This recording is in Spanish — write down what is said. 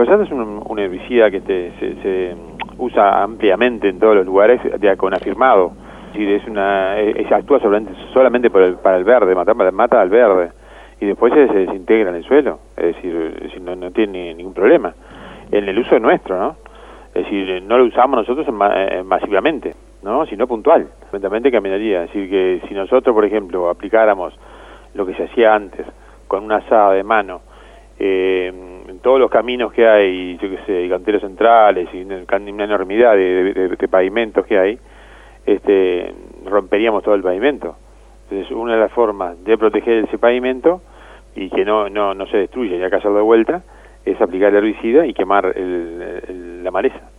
Glifosato es un herbicida que se usa ampliamente en todos los lugares, ya con afirmado. Es decir, actúa solamente para el verde, mata al verde, y después se desintegra en el suelo. Es decir, no tiene ningún problema. En el uso nuestro, ¿no? Es decir, no lo usamos nosotros masivamente, ¿no? Sino puntual. Lentamente caminaría. Es decir, que si nosotros, por ejemplo, aplicáramos lo que se hacía antes, con una azada de mano, en todos los caminos que hay, yo qué sé, canteros centrales y una enormidad de pavimentos que hay, romperíamos todo el pavimento. Entonces, una de las formas de proteger ese pavimento y que no se destruya y hay que hacerlo de vuelta es aplicar el herbicida y quemar la maleza.